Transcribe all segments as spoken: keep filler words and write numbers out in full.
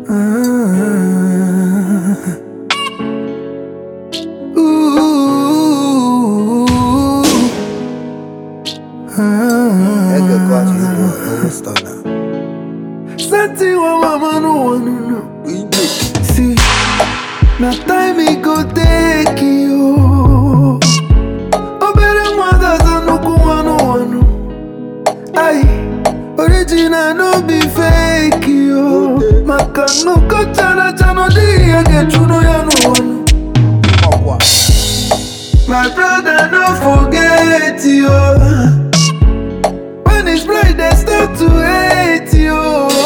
Ah, ooh, ah, That good quality is doing no stuff now. something what mama no want to know. We do. See, now time it go take you. Oh, better mothers and no go one one. Aye, original no be fake yo. Maka no go chana chana di I get you no ya no one. My brother no forget you. When it's bright they start to hate you.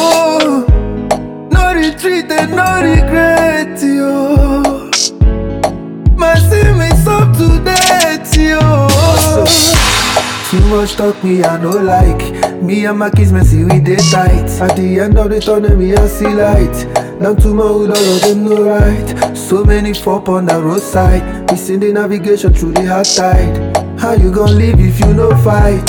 No retreat and no regret you. My sin is up to date you. Too much talk me I no like. Me and my kids messy we dey tight. At the end of the tunnel me I see light. Down to my hood all of them no right. So many fall on the roadside. Missing the navigation through the hard tide. How you gon' live if you no fight?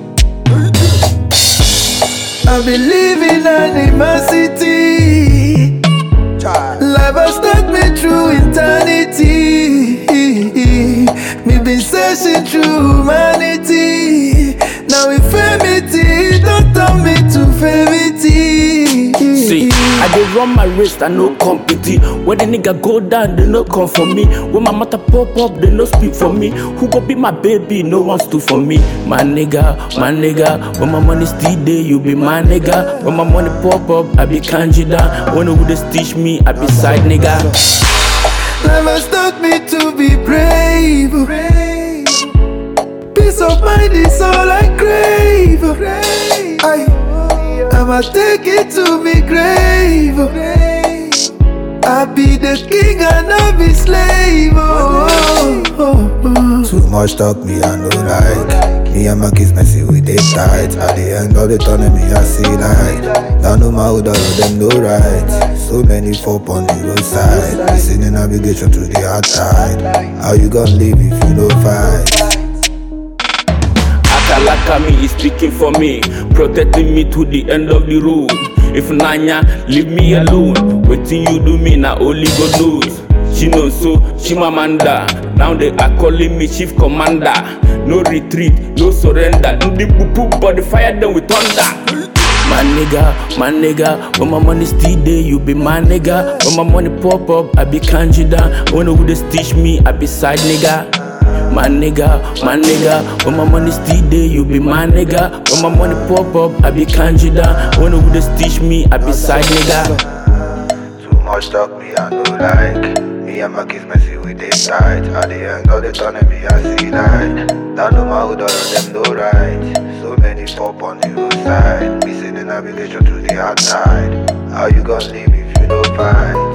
I've been living animosity. Life has stuck me through eternity. Me been searching through humanity. Now infirmity don't turn me to femininity. See, I dey run my race, I no compete. When the nigga go down, they no come for me. When my mother pop up, they no speak for me. Who go be my baby? No one stood for me. My nigga, my nigga. When my money still there, you be my nigga. When my money pop up, I be Kanjida. When who they stitch me, I be side nigga. Life has taught me to be brave. Peace of mind is all I crave. I, I'ma take it to me grave. I be the king and I be slave. Oh, oh, oh. Too much talk me I no like. Me and my kids messy we dey tight. At the end of the tunnel me I see light. Now no my hood all of them no right. So many fall on the roadside. Missing the navigation through the hard tide. How you gon' live if you no fight? Akalaka me is speaking for me, protecting me to the end of the road. If Nanya leave me alone, waiting you do me now only God knows. She knows so, she mamanda. Now they are calling me chief commander. No retreat, no surrender. Ndi poop but the fire them with thunder. My nigga, my nigga. When my money still there, you be my nigga. When my money pop up, I be Kanjida. When who they stitch me, I be side nigga. My nigga, my nigga. When my money still there, you be my nigga. When my money pop up, I be Kanjida. When who they stitch me, I be side nigga. Too much talk me I no like. Me and my kids messy we dey tight. At the end of the tunnel me I see light. Down to my hood all of them no right. So many fall on the roadside. Missing the navigation through the hard tide. How you gon' live if you no fight?